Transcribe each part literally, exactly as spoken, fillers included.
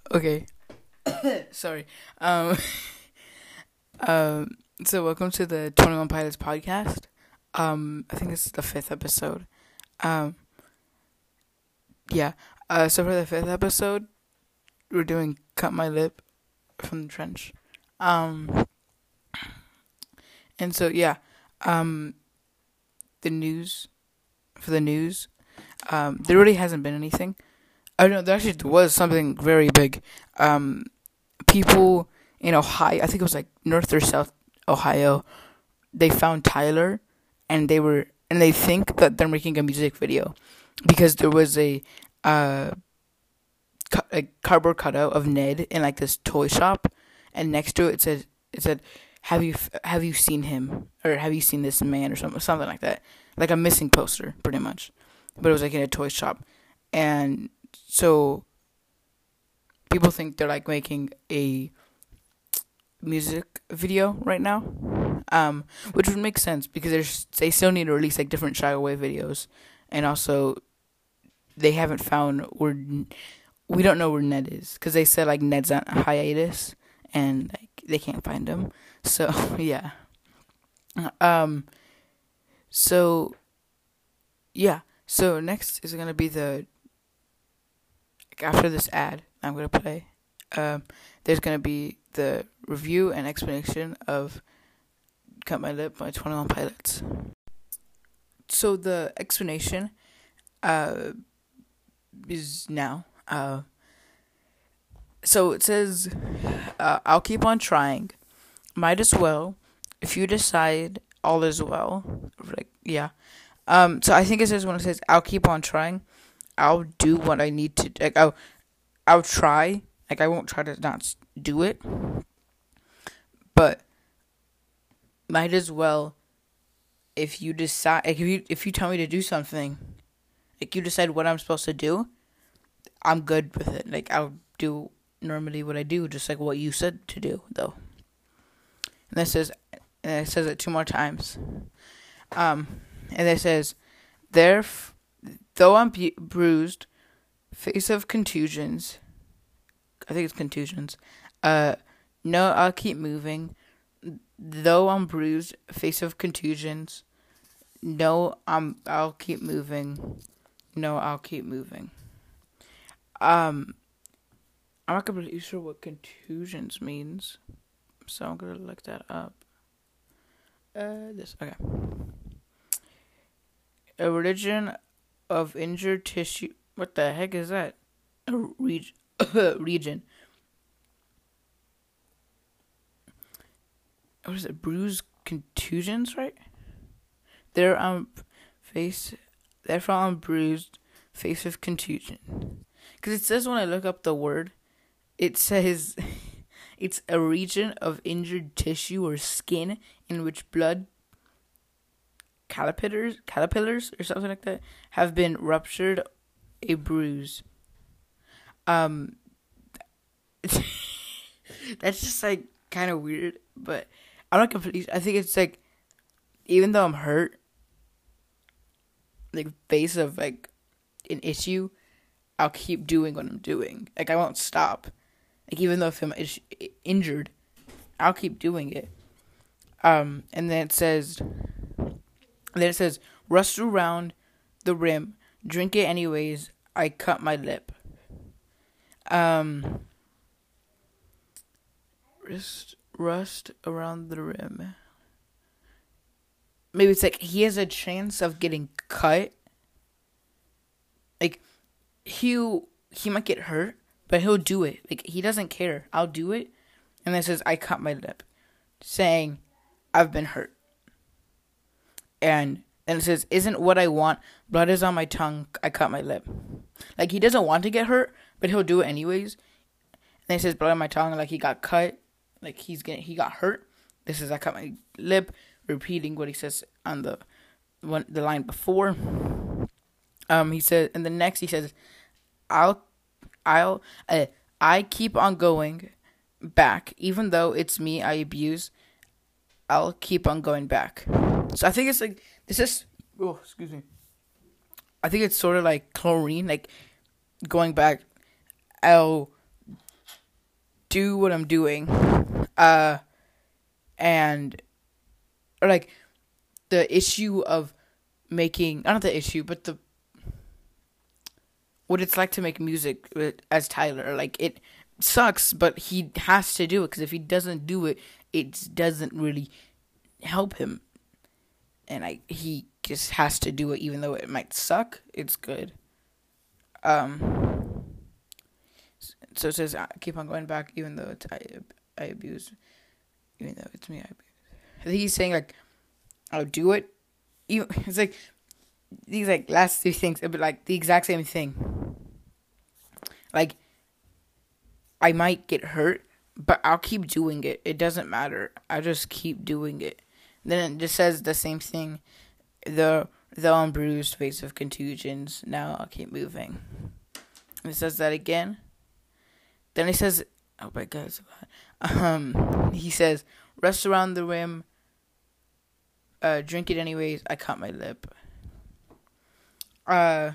Okay. Sorry. Um, um, so welcome to the twenty-one Pilots podcast. Um, I think this is the fifth episode. Um, yeah. Uh, so for the fifth episode, we're doing "Cut My Lip" from the Trench. Um, and so yeah. Um, the news for the news. Um, there really hasn't been anything. I know there actually was something very big. Um, people in Ohio, I think it was like North or South Ohio, they found Tyler, and they were and they think that they're making a music video because there was a uh cu- a cardboard cutout of Ned in like this toy shop, and next to it it said it said have you have you seen him, or have you seen this man, or something something like that, like a missing poster pretty much, but it was like in a toy shop. And so people think they're like making a music video right now, um, which would make sense because there's they still need to release like different Shy Away videos, and also they haven't found where we don't know where Ned is because they said like Ned's on a hiatus and like they can't find him. So yeah, um, so yeah, so next is gonna be the after this ad I'm gonna play. Um, there's gonna be the review and explanation of "Cut My Lip" by twenty-one Pilots. So the explanation uh, is now. Uh, so it says, uh, "I'll keep on trying. Might as well. If you decide, all is well." Like, yeah. Um. So I think it says when it says, "I'll keep on trying," I'll do what I need to. Like, I'll, I'll try. Like, I won't try to not do it. But might as well, if you decide, like if you if you tell me to do something, like you decide what I'm supposed to do, I'm good with it. Like, I'll do normally what I do, just like what you said to do, though. And it says, and it says it two more times. Um, and it says, there, though I'm bu- bruised, face of contusions. I think it's contusions. Uh, no, I'll keep moving. Though I'm bruised, face of contusions. No, I'm. I'll keep moving. No, I'll keep moving. Um, I'm not completely sure what contusions means, so I'm gonna look that up. Uh, this okay. A region of injured tissue. What the heck is that? A reg- region. What is it? Bruised contusions, right? There um face. Therefore, I'm bruised. Face of contusion. Because it says when I look up the word, it says it's a region of injured tissue or skin in which blood caterpillars, caterpillars or something like that have been ruptured, a bruise. Um, that's just like kind of weird, but I'm not completely. I think it's like, even though I'm hurt, like face of like an issue, I'll keep doing what I'm doing. Like, I won't stop. Like, even though if I'm is- injured, I'll keep doing it. Um, and then it says, then it says, rust around the rim, drink it anyways. I cut my lip. Um, rust, rust around the rim. Maybe it's like he has a chance of getting cut. Like, he he might get hurt, but he'll do it. Like, he doesn't care. I'll do it. And then it says, I cut my lip, saying, I've been hurt. And then it says, isn't what I want. Blood is on my tongue. I cut my lip. Like, he doesn't want to get hurt, but he'll do it anyways. And then it says, blood on my tongue, like he got cut. Like, he's getting, he got hurt. This is, I cut my lip, repeating what he says on the one the line before. Um, he said, and the next he says, I'll, I'll, uh, I keep on going back, even though it's me I abuse. I'll keep on going back. So I think it's like this is. Oh, excuse me. I think it's sort of like chlorine, like going back. I'll do what I'm doing, uh, and or like the issue of making not the issue, but the what it's like to make music with, as Tyler. Like it sucks, but he has to do it because if he doesn't do it, it doesn't really help him. And I he just has to do it, even though it might suck. It's good. Um. So it says, I keep on going back, even though it's I, I abuse, even though it's me I abuse. I think he's saying like, I'll do it. Even, it's like these like last three things, but like the exact same thing. Like, I might get hurt, but I'll keep doing it. It doesn't matter. I just keep doing it. Then it just says the same thing. The the unbruised face of contusions. Now I'll keep moving. And it says that again. Then he says, oh my god, it's a lot. Um, he says, rest around the rim. Uh, drink it anyways. I cut my lip. Uh,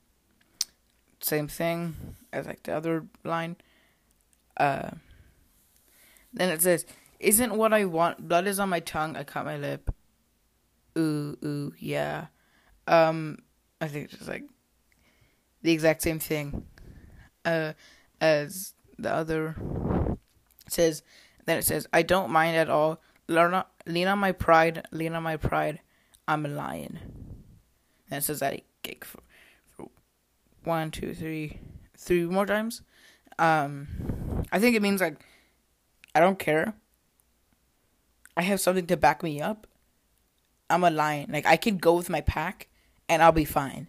same thing as like the other line. Uh, then it says, isn't what I want. Blood is on my tongue. I cut my lip. Ooh, ooh, yeah. Um, I think it's just like the exact same thing. Uh, as the other it says. Then it says, I don't mind at all. Learn on, lean on my pride. Lean on my pride. I'm a lion. And it says that he kick for, for one, two, three, three more times. Um, I think it means like I don't care. I have something to back me up. I'm a lion. Like I can go with my pack, and I'll be fine.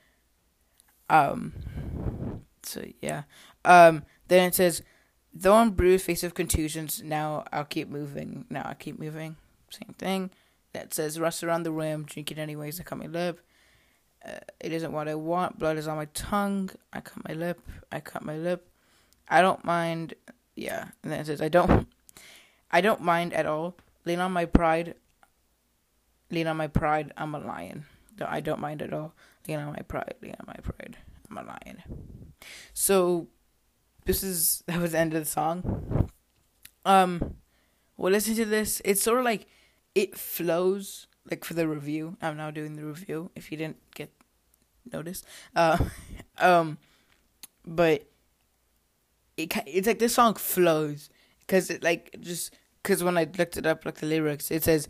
Um. So yeah. Um. Then it says, though I'm bruised, face of contusions. Now I'll keep moving. Now I keep moving. Same thing. That says, rust around the rim. Drink it anyways. I cut my lip. Uh, it isn't what I want. Blood is on my tongue. I cut my lip. I cut my lip. I don't mind. Yeah. And then it says, I don't. I don't mind at all. Lean on my pride. Lean on my pride. I'm a lion. I don't mind at all. Lean on my pride. Lean on my pride. I'm a lion. So, this is that was the end of the song. Um, well, listen to this. It's sort of like it flows. Like for the review, I'm now doing the review. If you didn't get noticed, uh, um, but it it's like this song flows because it like just because when I looked it up, like the lyrics, it says,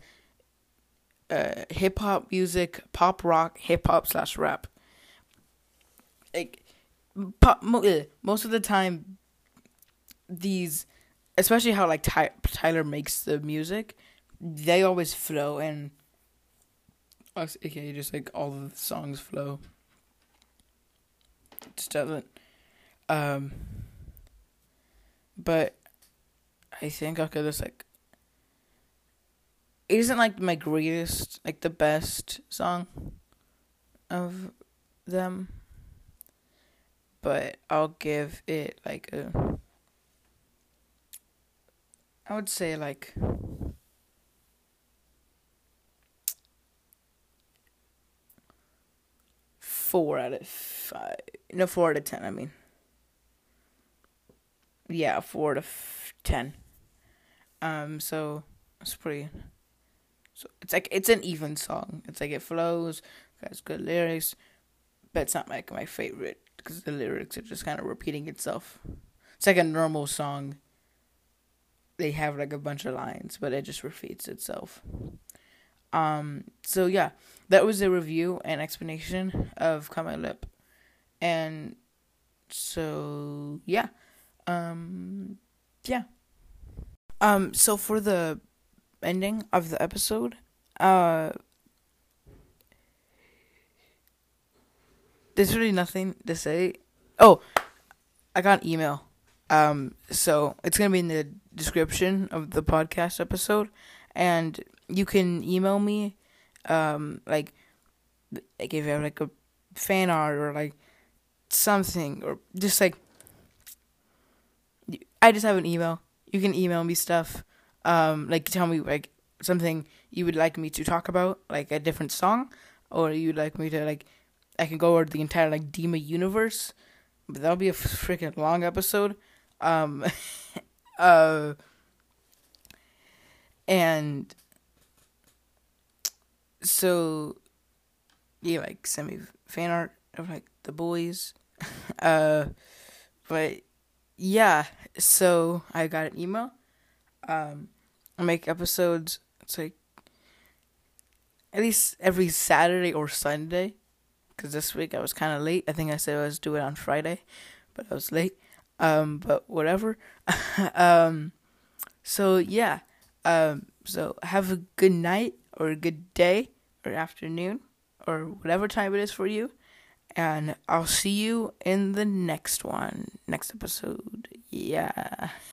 uh, hip hop music, pop rock, hip hop slash rap. Like pop, most of the time, these, especially how like Ty- Tyler makes the music, they always flow, and okay, just like all of the songs flow. It just doesn't. Um, but I think okay, this like it isn't like my greatest, like the best song of them, but I'll give it like a, I would say like four out of five. No, four out of ten. I mean, yeah, four to f- ten. Um, so it's pretty. So it's like it's an even song. It's like it flows, has good lyrics, but it's not like my favorite because the lyrics are just kind of repeating itself. It's like a normal song. They have like a bunch of lines, but it just repeats itself. Um. So yeah, that was a review and explanation of Cut My Lip, and so yeah, um, yeah. Um. So for the ending of the episode, uh, there's really nothing to say. Oh, I got an email. Um. So it's gonna be in the description of the podcast episode, and you can email me, um, like, like if you have like a fan art or like something, or just like, I just have an email. You can email me stuff, um, like tell me like something you would like me to talk about, like a different song, or you'd like me to like, I can go over the entire like Dima universe, but that'll be a freaking long episode. Um, uh, and so yeah, like send me fan art of like the boys. uh, but yeah, so I got an email. Um, I make episodes. It's like at least every Saturday or Sunday. Because this week I was kind of late. I think I said I was doing it on Friday, but I was late. Um, but whatever. um, so yeah. Um, so have a good night or a good day or afternoon or whatever time it is for you. And I'll see you in the next one, next episode. Yeah.